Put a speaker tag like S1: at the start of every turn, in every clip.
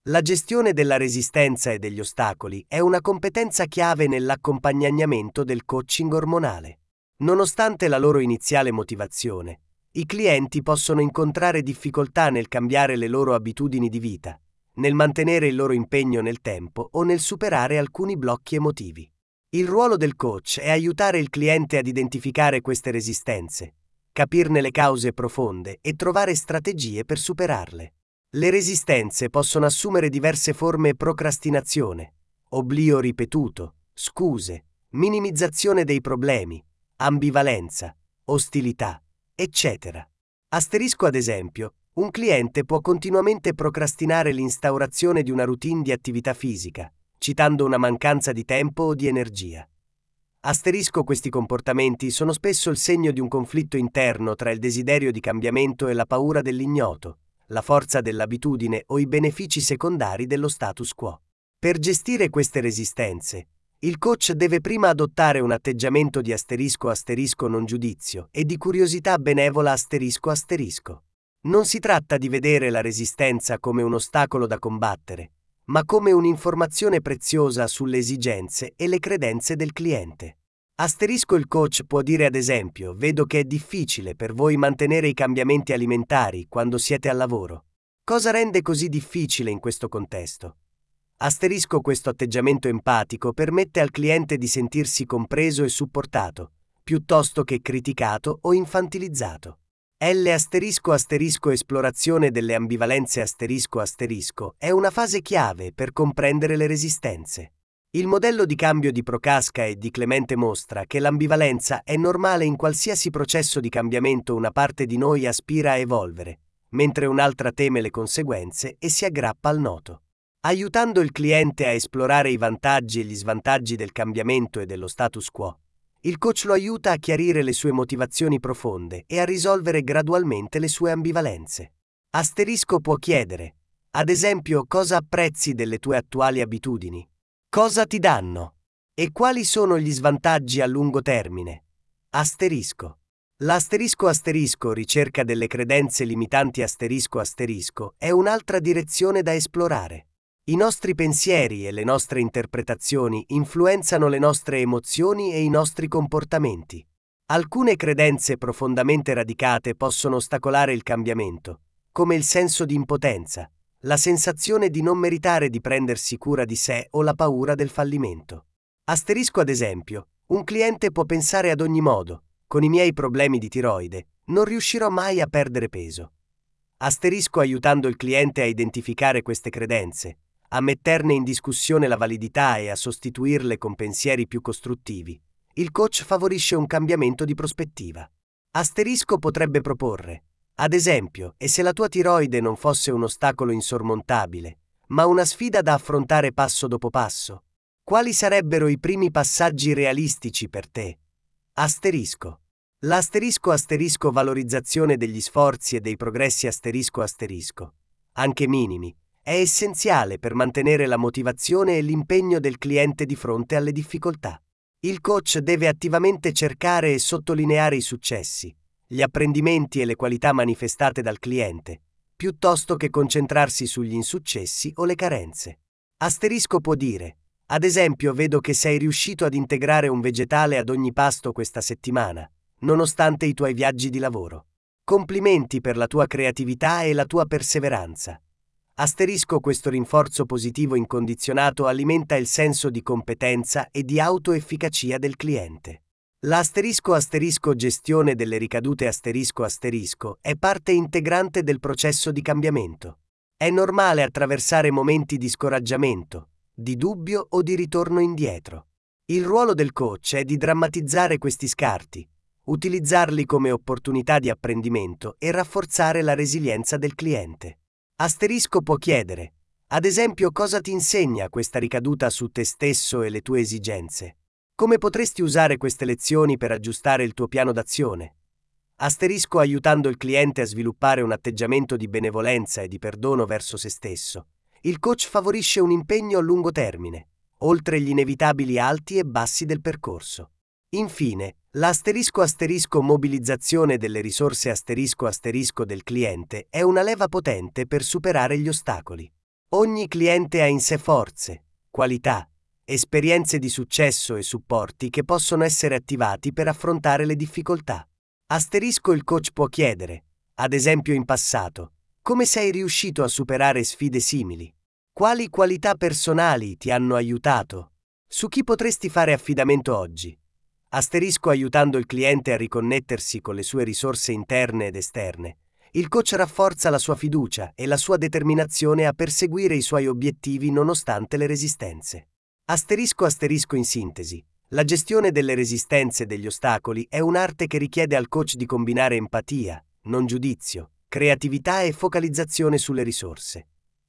S1: La gestione della resistenza e degli ostacoli è una competenza chiave nell'accompagnamento del coaching ormonale. Nonostante la loro iniziale motivazione, i clienti possono incontrare difficoltà nel cambiare le loro abitudini di vita, nel mantenere il loro impegno nel tempo o nel superare alcuni blocchi emotivi. Il ruolo del coach è aiutare il cliente ad identificare queste resistenze, capirne le cause profonde e trovare strategie per superarle. Le resistenze possono assumere diverse forme: procrastinazione, oblio ripetuto, scuse, minimizzazione dei problemi, ambivalenza, ostilità, eccetera. Ad esempio, un cliente può continuamente procrastinare l'instaurazione di una routine di attività fisica, citando una mancanza di tempo o di energia. Questi comportamenti sono spesso il segno di un conflitto interno tra il desiderio di cambiamento e la paura dell'ignoto, la forza dell'abitudine o i benefici secondari dello status quo. Per gestire queste resistenze, il coach deve prima adottare un atteggiamento di non giudizio e di curiosità benevola . Non si tratta di vedere la resistenza come un ostacolo da combattere, ma come un'informazione preziosa sulle esigenze e le credenze del cliente. Il coach può dire ad esempio: vedo che è difficile per voi mantenere i cambiamenti alimentari quando siete al lavoro. Cosa rende così difficile in questo contesto? Questo atteggiamento empatico permette al cliente di sentirsi compreso e supportato, piuttosto che criticato o infantilizzato. Esplorazione delle ambivalenze è una fase chiave per comprendere le resistenze. Il modello di cambio di Prochaska e di Clemente mostra che l'ambivalenza è normale in qualsiasi processo di cambiamento. Una parte di noi aspira a evolvere, mentre un'altra teme le conseguenze e si aggrappa al noto. Aiutando il cliente a esplorare i vantaggi e gli svantaggi del cambiamento e dello status quo, il coach lo aiuta a chiarire le sue motivazioni profonde e a risolvere gradualmente le sue ambivalenze. Può chiedere, ad esempio: cosa apprezzi delle tue attuali abitudini? Cosa ti danno? E quali sono gli svantaggi a lungo termine? Ricerca delle credenze limitanti è un'altra direzione da esplorare. I nostri pensieri e le nostre interpretazioni influenzano le nostre emozioni e i nostri comportamenti. Alcune credenze profondamente radicate possono ostacolare il cambiamento, come il senso di impotenza, la sensazione di non meritare di prendersi cura di sé o la paura del fallimento. Ad esempio, un cliente può pensare ad ogni modo: con i miei problemi di tiroide, non riuscirò mai a perdere peso. Aiutando il cliente a identificare queste credenze, a metterne in discussione la validità e a sostituirle con pensieri più costruttivi, il coach favorisce un cambiamento di prospettiva. Potrebbe proporre: ad esempio, e se la tua tiroide non fosse un ostacolo insormontabile, ma una sfida da affrontare passo dopo passo? Quali sarebbero i primi passaggi realistici per te? Valorizzazione degli sforzi e dei progressi anche minimi, è essenziale per mantenere la motivazione e l'impegno del cliente di fronte alle difficoltà. Il coach deve attivamente cercare e sottolineare i successi, gli apprendimenti e le qualità manifestate dal cliente, piuttosto che concentrarsi sugli insuccessi o le carenze. Può dire: ad esempio, vedo che sei riuscito ad integrare un vegetale ad ogni pasto questa settimana, nonostante i tuoi viaggi di lavoro. Complimenti per la tua creatività e la tua perseveranza. Questo rinforzo positivo incondizionato alimenta il senso di competenza e di autoefficacia del cliente. Gestione delle ricadute è parte integrante del processo di cambiamento. È normale attraversare momenti di scoraggiamento, di dubbio o di ritorno indietro. Il ruolo del coach è di drammatizzare questi scarti, utilizzarli come opportunità di apprendimento e rafforzare la resilienza del cliente. Può chiedere: ad esempio, cosa ti insegna questa ricaduta su te stesso e le tue esigenze? Come potresti usare queste lezioni per aggiustare il tuo piano d'azione? Aiutando il cliente a sviluppare un atteggiamento di benevolenza e di perdono verso se stesso, il coach favorisce un impegno a lungo termine, oltre gli inevitabili alti e bassi del percorso. Infine, mobilizzazione delle risorse del cliente è una leva potente per superare gli ostacoli. Ogni cliente ha in sé forze, qualità, esperienze di successo e supporti che possono essere attivati per affrontare le difficoltà. Il coach può chiedere, ad esempio in passato, come sei riuscito a superare sfide simili? Quali qualità personali ti hanno aiutato? Su chi potresti fare affidamento oggi? Aiutando il cliente a riconnettersi con le sue risorse interne ed esterne. Il coach rafforza la sua fiducia e la sua determinazione a perseguire i suoi obiettivi nonostante le resistenze. In sintesi, la gestione delle resistenze e degli ostacoli è un'arte che richiede al coach di combinare empatia, non giudizio, creatività e focalizzazione sulle risorse.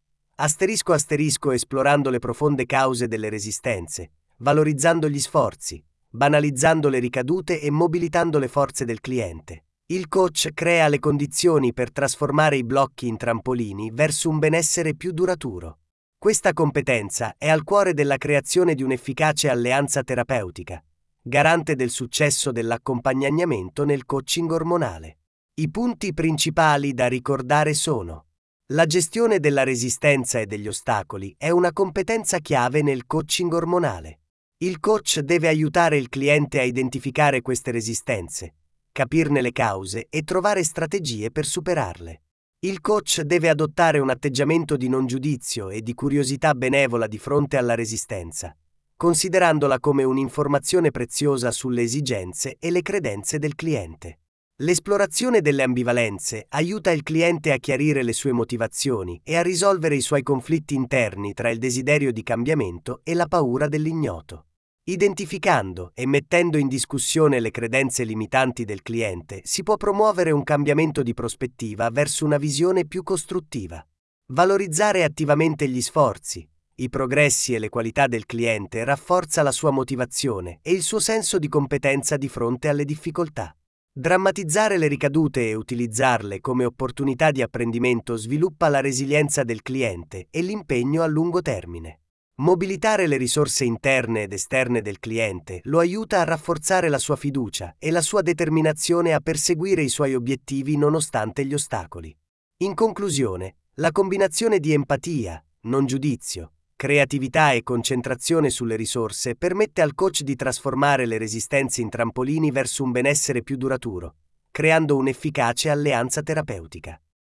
S1: Esplorando le profonde cause delle resistenze, valorizzando gli sforzi, banalizzando le ricadute e mobilitando le forze del cliente. Il coach crea le condizioni per trasformare i blocchi in trampolini verso un benessere più duraturo. Questa competenza è al cuore della creazione di un'efficace alleanza terapeutica, garante del successo dell'accompagnamento nel coaching ormonale. I punti principali da ricordare sono: la gestione della resistenza e degli ostacoli è una competenza chiave nel coaching ormonale. Il coach deve aiutare il cliente a identificare queste resistenze, capirne le cause e trovare strategie per superarle. Il coach deve adottare un atteggiamento di non giudizio e di curiosità benevola di fronte alla resistenza, considerandola come un'informazione preziosa sulle esigenze e le credenze del cliente. L'esplorazione delle ambivalenze aiuta il cliente a chiarire le sue motivazioni e a risolvere i suoi conflitti interni tra il desiderio di cambiamento e la paura dell'ignoto. Identificando e mettendo in discussione le credenze limitanti del cliente, si può promuovere un cambiamento di prospettiva verso una visione più costruttiva. Valorizzare attivamente gli sforzi, i progressi e le qualità del cliente rafforza la sua motivazione e il suo senso di competenza di fronte alle difficoltà. Drammatizzare le ricadute e utilizzarle come opportunità di apprendimento sviluppa la resilienza del cliente e l'impegno a lungo termine. Mobilitare le risorse interne ed esterne del cliente lo aiuta a rafforzare la sua fiducia e la sua determinazione a perseguire i suoi obiettivi nonostante gli ostacoli. In conclusione, la combinazione di empatia, non giudizio, creatività e concentrazione sulle risorse permette al coach di trasformare le resistenze in trampolini verso un benessere più duraturo, creando un'efficace alleanza terapeutica.